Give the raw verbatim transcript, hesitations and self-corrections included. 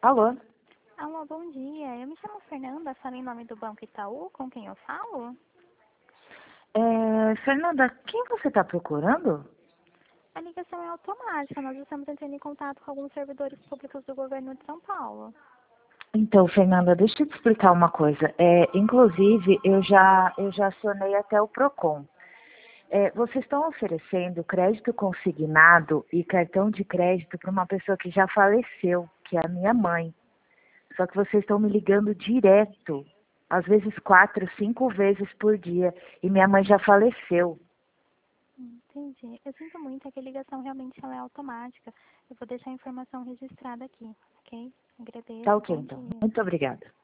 Alô? Alô, bom dia. Eu me chamo Fernanda, falei em nome do Banco Itaú. Com quem eu falo? É, Fernanda, quem você está procurando? A ligação é automática. Nós estamos entrando em contato com alguns servidores públicos do governo de São Paulo. Então, Fernanda, deixa eu te explicar uma coisa. É, inclusive, eu já, eu já acionei até o Procon. É, vocês estão oferecendo crédito consignado e cartão de crédito para uma pessoa que já faleceu, que é a minha mãe. Só que vocês estão me ligando direto, às vezes quatro, cinco vezes por dia, e minha mãe já faleceu. Entendi. Eu sinto muito, é que a ligação realmente ela é automática. Eu vou deixar a informação registrada aqui, ok? Tá Agradeço. ok, Bom então. dia. Muito obrigada.